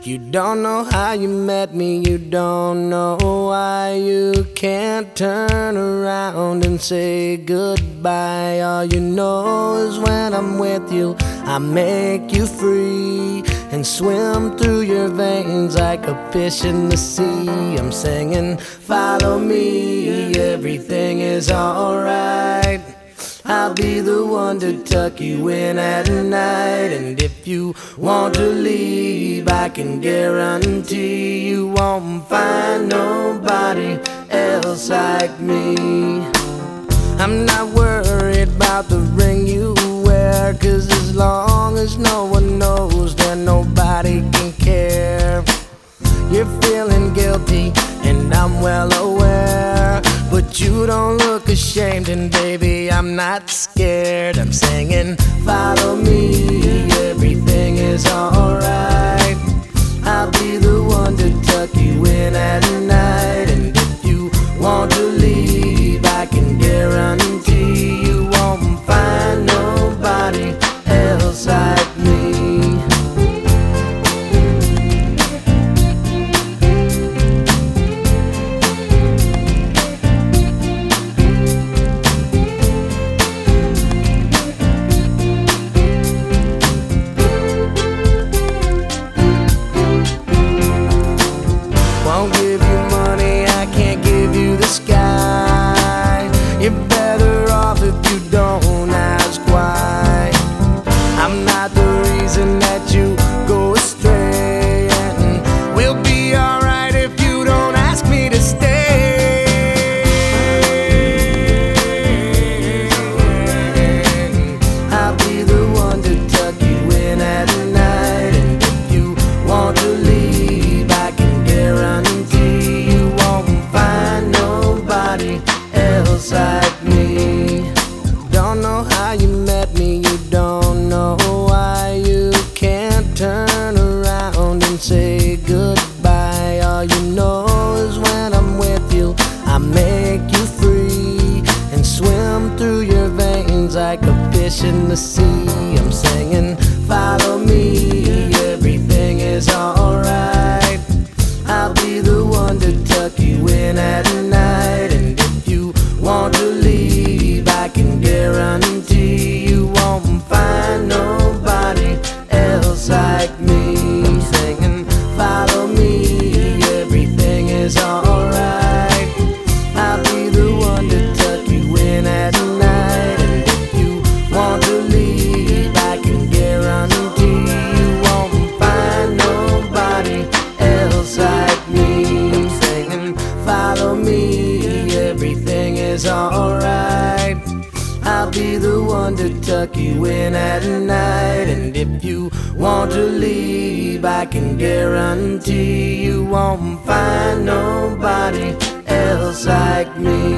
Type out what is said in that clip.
You don't know how you met me, you don't know why you can't turn around and say goodbye. All you know is when I'm with you, I make you free and swim through your veins like a fish in the sea. I'm singing, follow me, everything is alright. I'll be the one to tuck you in at night. And if you want to leave, I can guarantee you won't find nobody else like me. I'm not worried about the ring you wear, 'cause as long as no one knows, then nobody can care. You're feeling guilty and I'm well aware, but you don't look ashamed, and baby, I'm not scared. I'm singing, follow me, everything is alright. I'll be the one to tuck you in at night. And if you want to leave, I can guarantee you won't find nobody else like me. Won't give you money, I can't give you the sky. You're better off if you don't ask why. I'm not the reason that you go astray, and we'll be alright if you don't ask me to stay. I'll be the one to tuck you in at night. And if you want to leave, I can guarantee you won't find nobody else like me. Don't know how you met me, you don't know why you can't turn around and say goodbye. All you know is when I'm with you, I make you free and swim through your veins like a fish in the sea. I'm singing, follow me, everything is alright. I'll be the one to tuck you in at night. And if you want to leave, I can guarantee you won't find nobody else like me. Singing, follow me, everything is alright. I'll be the one to tuck you in at night. And if you want to leave, I can guarantee you won't find nobody else like me. Singing, follow me, everything is alright. I'll be the one to tuck you in at night. And if you want to leave, I can guarantee you won't find nobody else like me.